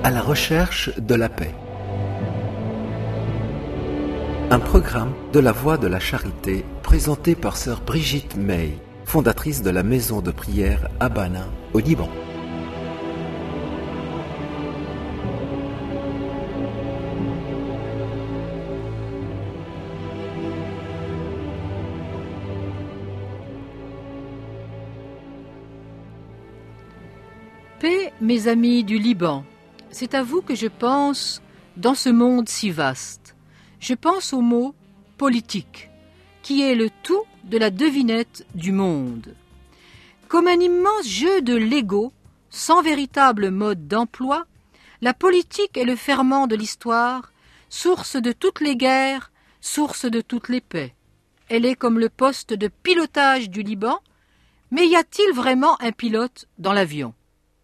À la recherche de la paix. Un programme de la Voie de la Charité présenté par sœur Brigitte May, fondatrice de la maison de prière Abana au Liban. Paix, mes amis du Liban, c'est à vous que je pense dans ce monde si vaste. Je pense au mot « politique », qui est le tout de la devinette du monde. Comme un immense jeu de Lego, sans véritable mode d'emploi, la politique est le ferment de l'histoire, source de toutes les guerres, source de toutes les paix. Elle est comme le poste de pilotage du Liban, mais y a-t-il vraiment un pilote dans l'avion ?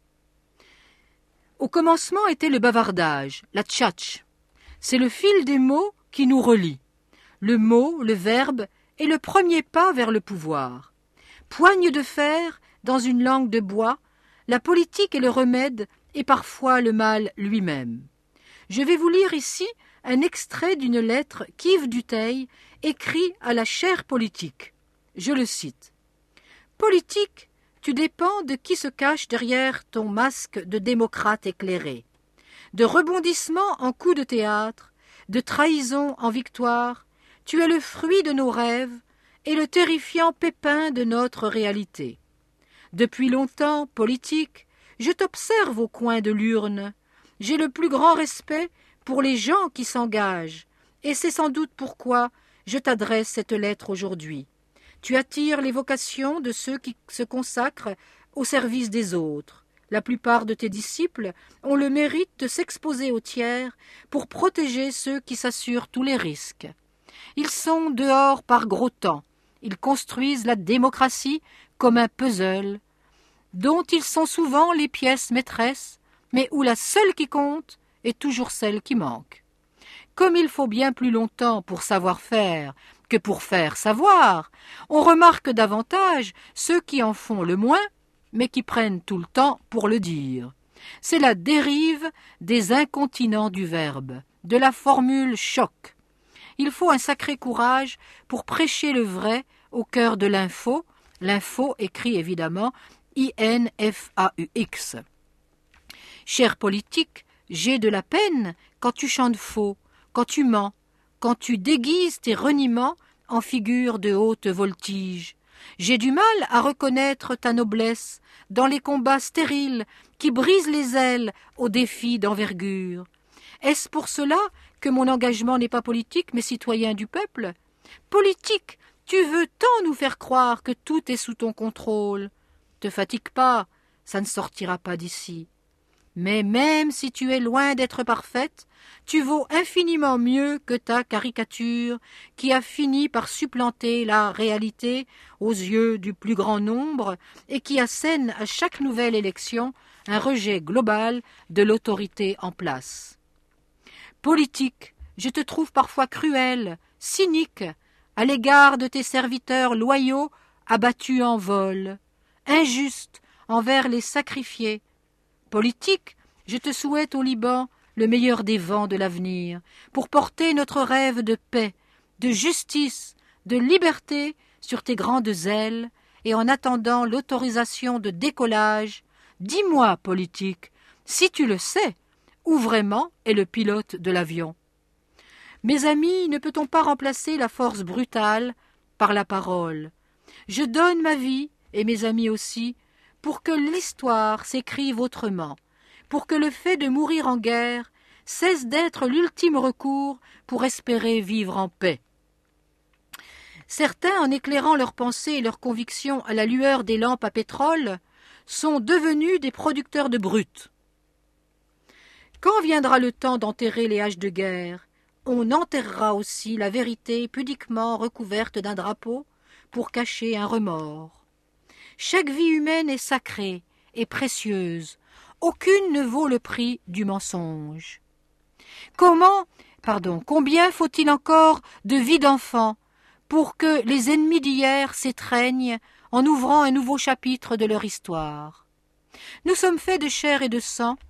Au commencement était le bavardage, la tchatch. C'est le fil des mots qui nous relie. Le mot, le verbe, est le premier pas vers le pouvoir. Poigne de fer dans une langue de bois, la politique est le remède et parfois le mal lui-même. Je vais vous lire ici un extrait d'une lettre qu'Yves Dutheil écrit à la chère politique. Je le cite. « Politique, tu dépends de qui se cache derrière ton masque de démocrate éclairé. De rebondissements en coups de théâtre, de trahison en victoire, tu es le fruit de nos rêves et le terrifiant pépin de notre réalité. Depuis longtemps, politique, je t'observe au coin de l'urne. J'ai le plus grand respect pour les gens qui s'engagent, et c'est sans doute pourquoi je t'adresse cette lettre aujourd'hui. Tu attires les vocations de ceux qui se consacrent au service des autres. La plupart de tes disciples ont le mérite de s'exposer aux tiers pour protéger ceux qui s'assurent tous les risques. Ils sont dehors par gros temps. Ils construisent la démocratie comme un puzzle, dont ils sont souvent les pièces maîtresses, mais où la seule qui compte est toujours celle qui manque. Comme il faut bien plus longtemps pour savoir faire que pour faire savoir, on remarque davantage ceux qui en font le moins, mais qui prennent tout le temps pour le dire. C'est la dérive des incontinents du verbe, de la formule choc. Il faut un sacré courage pour prêcher le vrai au cœur de l'info, l'info écrit évidemment I-N-F-A-U-X. Cher politique, j'ai de la peine quand tu chantes faux, quand tu mens, quand tu déguises tes reniements en figures de haute voltige. J'ai du mal à reconnaître ta noblesse dans les combats stériles qui brisent les ailes aux défis d'envergure. Est-ce pour cela que mon engagement n'est pas politique mais citoyen du peuple ? Politique, tu veux tant nous faire croire que tout est sous ton contrôle. Te fatigue pas, ça ne sortira pas d'ici. Mais même si tu es loin d'être parfaite, tu vaux infiniment mieux que ta caricature qui a fini par supplanter la réalité aux yeux du plus grand nombre et qui assène à chaque nouvelle élection un rejet global de l'autorité en place. Politique, je te trouve parfois cruel, cynique, à l'égard de tes serviteurs loyaux abattus en vol, injuste envers les sacrifiés. Politique, je te souhaite au Liban le meilleur des vents de l'avenir, pour porter notre rêve de paix, de justice, de liberté sur tes grandes ailes, et en attendant l'autorisation de décollage, dis-moi, politique, si tu le sais, où vraiment est le pilote de l'avion. Mes amis, ne peut-on pas remplacer la force brutale par la parole ? Je donne ma vie, et mes amis aussi, pour que l'histoire s'écrive autrement, pour que le fait de mourir en guerre cesse d'être l'ultime recours pour espérer vivre en paix. Certains, en éclairant leurs pensées et leurs convictions à la lueur des lampes à pétrole, sont devenus des producteurs de brut. Quand viendra le temps d'enterrer les haches de guerre, on enterrera aussi la vérité pudiquement recouverte d'un drapeau pour cacher un remords. Chaque vie humaine est sacrée et précieuse. Aucune ne vaut le prix du mensonge. Combien faut-il encore de vies d'enfants pour que les ennemis d'hier s'étreignent en ouvrant un nouveau chapitre de leur histoire ? Nous sommes faits de chair et de sang,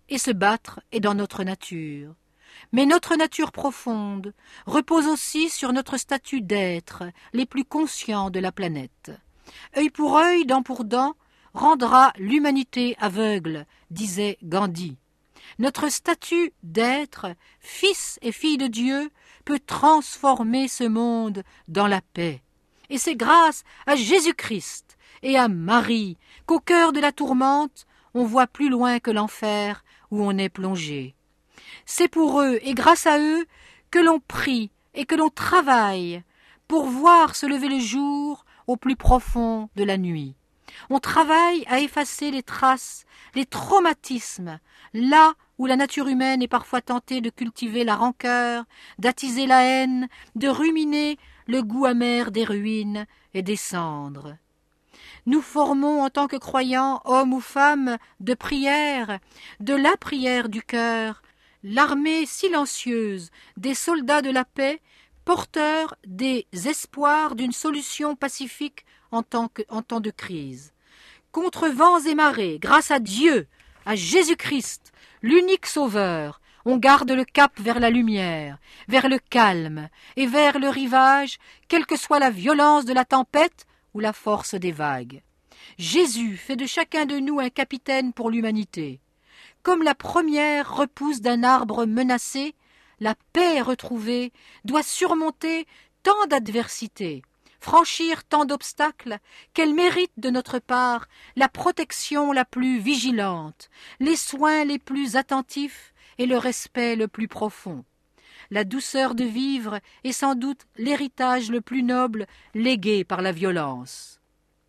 et se battre est dans notre nature. Mais notre nature profonde repose aussi sur notre statut d'êtres les plus conscients de la planète. Œil pour œil, dent pour dent, rendra l'humanité aveugle, disait Gandhi. Notre statut d'être, fils et fille de Dieu, peut transformer ce monde dans la paix. Et c'est grâce à Jésus-Christ et à Marie qu'au cœur de la tourmente, on voit plus loin que l'enfer où on est plongé. C'est pour eux et grâce à eux que l'on prie et que l'on travaille pour voir se lever le jour au plus profond de la nuit. On travaille à effacer les traces, les traumatismes, là où la nature humaine est parfois tentée de cultiver la rancœur, d'attiser la haine, de ruminer le goût amer des ruines et des cendres. Nous formons en tant que croyants, hommes ou femmes, de prière, de la prière du cœur, l'armée silencieuse des soldats de la paix, porteurs des espoirs d'une solution pacifique en temps de crise. Contre vents et marées, grâce à Dieu, à Jésus-Christ, l'unique sauveur, on garde le cap vers la lumière, vers le calme et vers le rivage, quelle que soit la violence de la tempête ou la force des vagues. Jésus fait de chacun de nous un capitaine pour l'humanité. Comme la première repousse d'un arbre menacé, la paix retrouvée doit surmonter tant d'adversités, franchir tant d'obstacles, qu'elle mérite de notre part la protection la plus vigilante, les soins les plus attentifs et le respect le plus profond. La douceur de vivre est sans doute l'héritage le plus noble légué par la violence.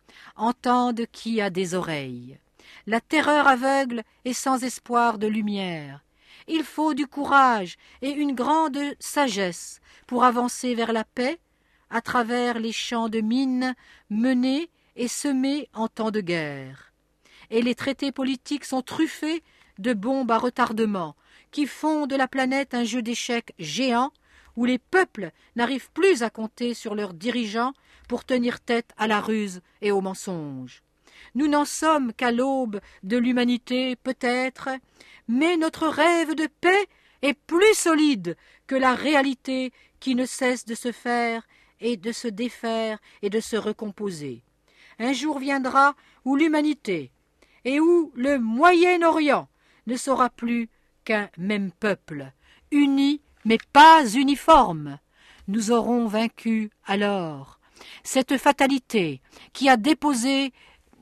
Entende qui a des oreilles. La terreur aveugle est sans espoir de lumière. Il faut du courage et une grande sagesse pour avancer vers la paix à travers les champs de mines menés et semés en temps de guerre. Et les traités politiques sont truffés de bombes à retardement qui font de la planète un jeu d'échecs géant où les peuples n'arrivent plus à compter sur leurs dirigeants pour tenir tête à la ruse et au mensonge. Nous n'en sommes qu'à l'aube de l'humanité, peut-être, mais notre rêve de paix est plus solide que la réalité qui ne cesse de se faire et de se défaire et de se recomposer. Un jour viendra où l'humanité et où le Moyen-Orient ne sera plus qu'un même peuple, uni mais pas uniforme. Nous aurons vaincu alors cette fatalité qui a déposé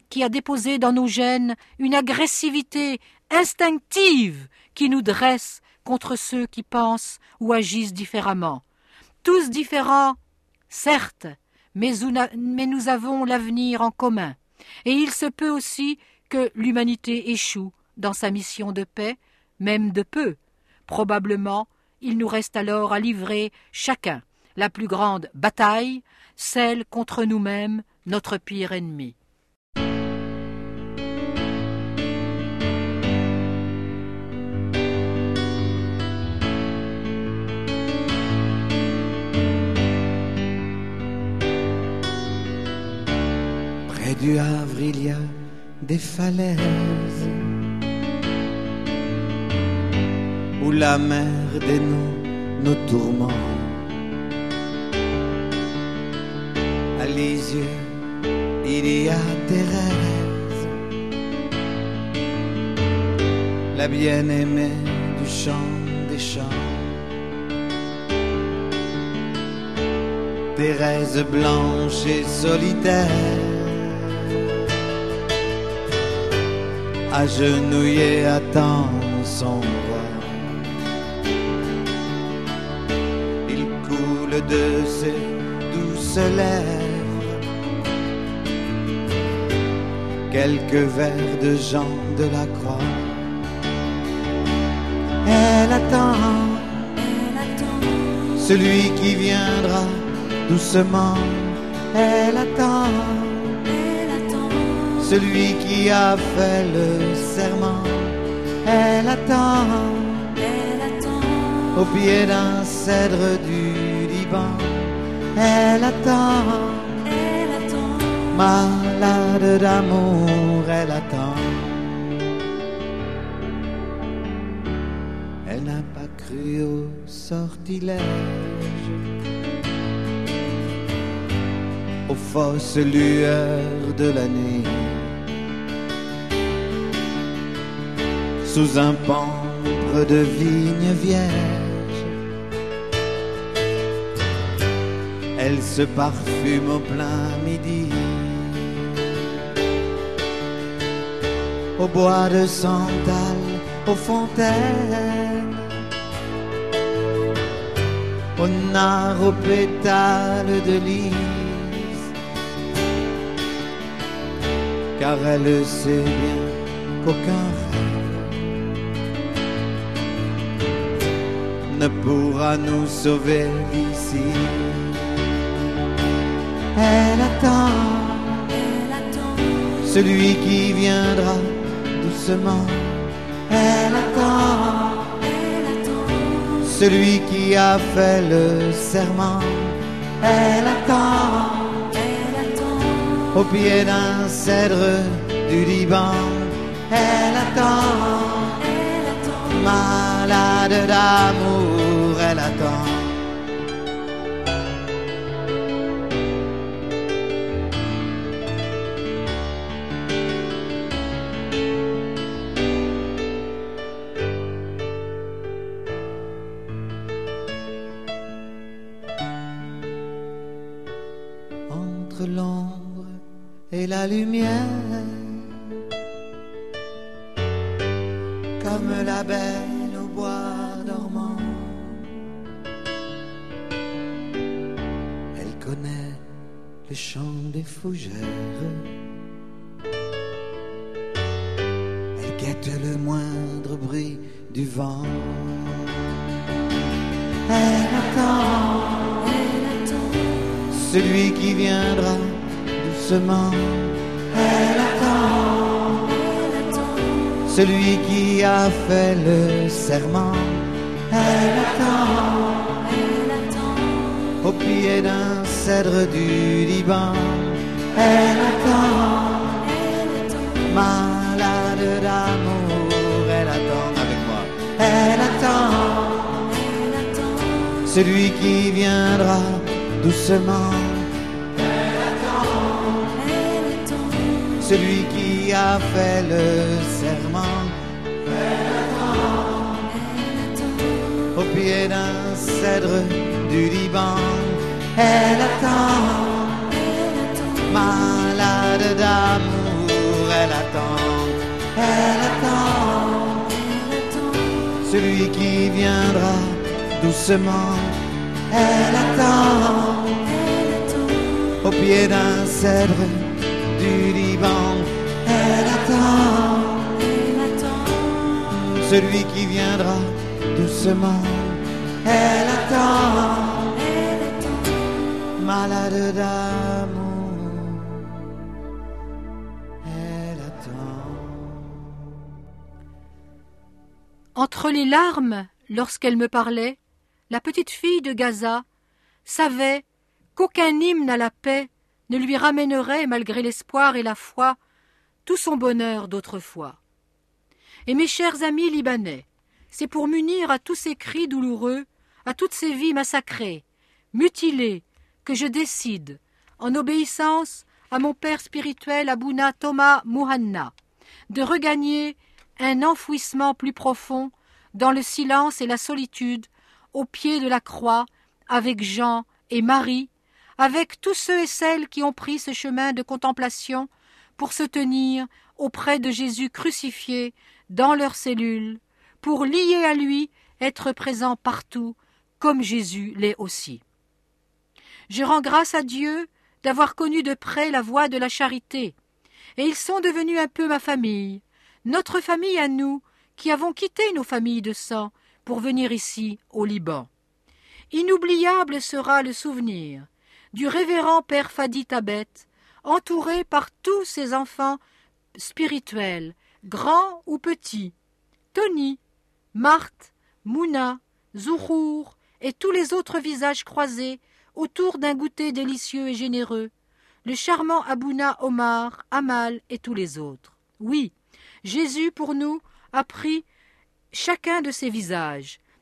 dans nos gènes une agressivité instinctive qui nous dresse contre ceux qui pensent ou agissent différemment. Tous différents, certes, mais nous avons l'avenir en commun. Et il se peut aussi que l'humanité échoue dans sa mission de paix, même de peu. Probablement, il nous reste alors à livrer chacun la plus grande bataille, celle contre nous-mêmes, notre pire ennemi. Près du Havre, il y a des falaises où la mer dénoue nos tourments. À Lisieux, il y a Thérèse, la bien-aimée du chant des chants. Thérèse blanche et solitaire, agenouillée attend son roi. Il coule de ses douces lèvres quelques vers de Jean de la Croix. Elle attend celui qui viendra doucement. Elle attend celui qui a fait le serment. Elle attend au pied d'un cèdre du Liban. Elle attend malade d'amour. Elle attend cru au sortilège, aux fausses lueurs de la nuit, sous un pampre de vigne vierge. Elle se parfume au plein midi, au bois de santal, aux fontaines, aux nards, aux pétales de lys, car elle sait bien qu'aucun rêve ne pourra nous sauver d'ici. Elle attend celui qui viendra doucement. Elle attend celui qui a fait le serment. Elle attend au pied d'un cèdre du Liban. Elle attend, malade d'amour, elle attend. Entre l'ombre et la lumière, comme la belle au bois dormant, elle connaît le chant des fougères, elle guette le moindre bruit du vent. Elle attend celui qui viendra doucement. Elle attend celui qui a fait le serment. Elle attend au pied d'un cèdre du Liban. Elle attend, malade d'amour, elle attend avec moi. Elle attend celui qui viendra doucement. Elle attend celui qui a fait le serment. Elle attend au pied d'un cèdre du Liban. Elle attend, malade d'amour, elle attend. Elle attend celui qui viendra doucement. Elle attend au pied d'un cèdre du Liban. Elle attend celui qui viendra doucement. Elle attend, malade d'amour, elle attend. Entre les larmes, lorsqu'elle me parlait, la petite fille de Gaza savait qu'aucun hymne à la paix ne lui ramènerait, malgré l'espoir et la foi, tout son bonheur d'autrefois. Et mes chers amis libanais, c'est pour m'unir à tous ces cris douloureux, à toutes ces vies massacrées, mutilées, que je décide, en obéissance à mon père spirituel Abouna Thomas Mouhanna, de regagner un enfouissement plus profond dans le silence et la solitude, au pied de la croix, avec Jean et Marie, avec tous ceux et celles qui ont pris ce chemin de contemplation pour se tenir auprès de Jésus crucifié dans leurs cellules, pour lier à lui, être présent partout, comme Jésus l'est aussi. Je rends grâce à Dieu d'avoir connu de près la voie de la charité, et ils sont devenus un peu ma famille, notre famille à nous, qui avons quitté nos familles de sang pour venir ici, au Liban. Inoubliable sera le souvenir du révérend père Fadi Tabet, entouré par tous ses enfants spirituels, grands ou petits, Tony, Marthe, Mouna, Zouhour et tous les autres visages croisés autour d'un goûter délicieux et généreux, le charmant Abouna Omar, Amal et tous les autres. Oui, Jésus pour nous a pris chacun de ces visages,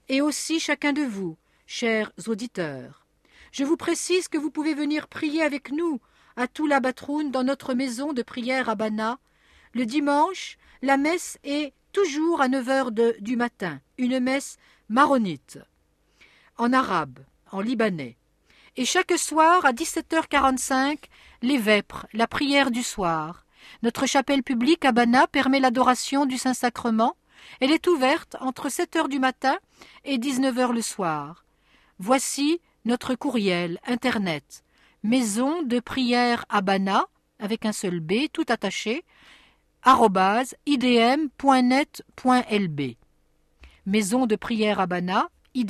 et aussi chacun de vous, chers auditeurs. Je vous précise que vous pouvez venir prier avec nous à Toula Batroun dans notre maison de prière à Bana. Le dimanche, la messe est toujours à 9h du matin, une messe maronite, en arabe, en libanais. Et chaque soir, à 17h45, les vêpres, la prière du soir. Notre chapelle publique à Bana permet l'adoration du Saint-Sacrement. Elle est ouverte entre 7h du matin et 19h le soir. Voici notre courriel internet. Maison de prière à Bana, avec un seul B, tout attaché, @idm.net.lb. Maison de prière à Bana,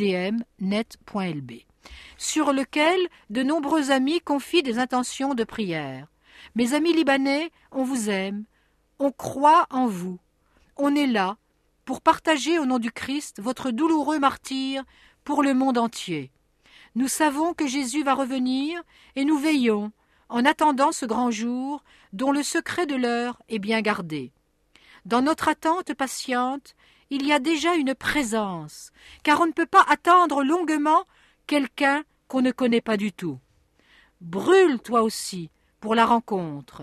idm.net.lb. Sur lequel de nombreux amis confient des intentions de prière. Mes amis libanais, on vous aime, on croit en vous, on est là pour partager au nom du Christ votre douloureux martyre pour le monde entier. Nous savons que Jésus va revenir et nous veillons en attendant ce grand jour dont le secret de l'heure est bien gardé. Dans notre attente patiente, il y a déjà une présence, car on ne peut pas attendre longuement quelqu'un qu'on ne connaît pas du tout. Brûle toi aussi pour la rencontre.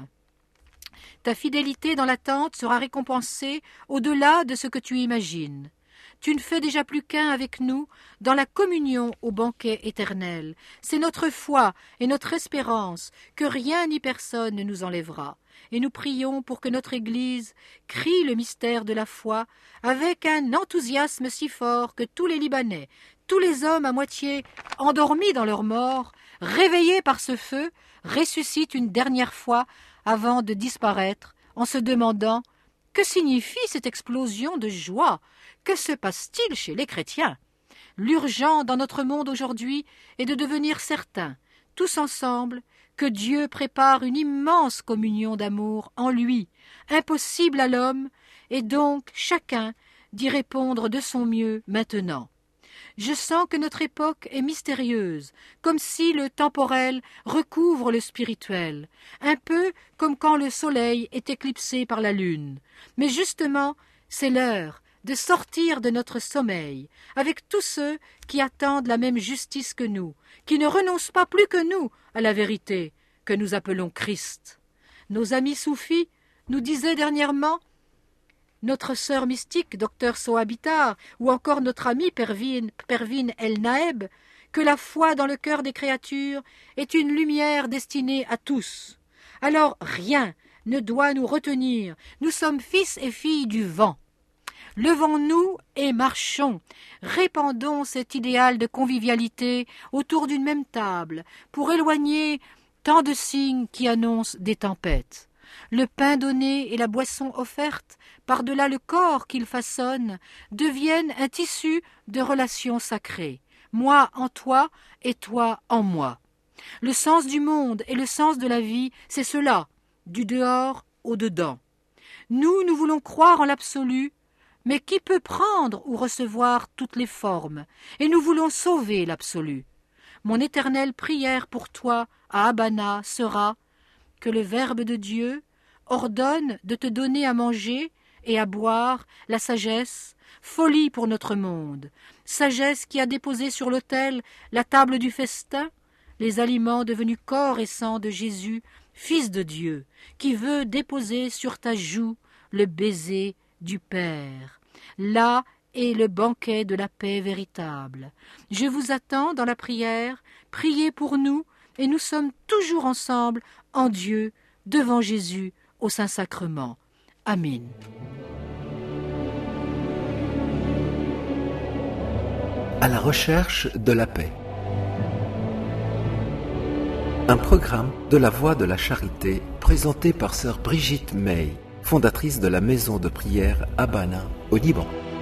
Ta fidélité dans l'attente sera récompensée au-delà de ce que tu imagines. Tu ne fais déjà plus qu'un avec nous dans la communion au banquet éternel. C'est notre foi et notre espérance que rien ni personne ne nous enlèvera. Et nous prions pour que notre Église crie le mystère de la foi avec un enthousiasme si fort que tous les Libanais, tous les hommes à moitié endormis dans leur mort, réveillés par ce feu, ressuscitent une dernière fois avant de disparaître en se demandant « Que signifie cette explosion de joie ? Que se passe-t-il chez les chrétiens ?» L'urgent dans notre monde aujourd'hui est de devenir certains, tous ensemble, que Dieu prépare une immense communion d'amour en lui, impossible à l'homme, et donc chacun d'y répondre de son mieux maintenant. Je sens que notre époque est mystérieuse, comme si le temporel recouvre le spirituel, un peu comme quand le soleil est éclipsé par la lune. Mais justement, c'est l'heure de sortir de notre sommeil, avec tous ceux qui attendent la même justice que nous, qui ne renoncent pas plus que nous à la vérité que nous appelons Christ. Nos amis soufis nous disaient dernièrement, notre sœur mystique, docteur Sohabitar, ou encore notre ami Pervin El Naeb, que la foi dans le cœur des créatures est une lumière destinée à tous. Alors rien ne doit nous retenir, nous sommes fils et filles du vent. Levons-nous et marchons, répandons cet idéal de convivialité autour d'une même table, pour éloigner tant de signes qui annoncent des tempêtes. Le pain donné et la boisson offerte, par-delà le corps qu'ils façonnent, deviennent un tissu de relations sacrées, moi en toi et toi en moi. Le sens du monde et le sens de la vie, c'est cela, du dehors au dedans. Nous voulons croire en l'absolu, mais qui peut prendre ou recevoir toutes les formes, et nous voulons sauver l'absolu. Mon éternelle prière pour toi à Abana sera que le Verbe de Dieu ordonne de te donner à manger et à boire la sagesse, folie pour notre monde, sagesse qui a déposé sur l'autel la table du festin, les aliments devenus corps et sang de Jésus, Fils de Dieu, qui veut déposer sur ta joue le baiser du Père. Là est le banquet de la paix véritable. Je vous attends dans la prière, priez pour nous, et nous sommes toujours ensemble en Dieu, devant Jésus, au Saint-Sacrement. Amen. À la recherche de la paix. Un programme de la Voie de la Charité présenté par sœur Brigitte May, fondatrice de la maison de prière Abana au Liban.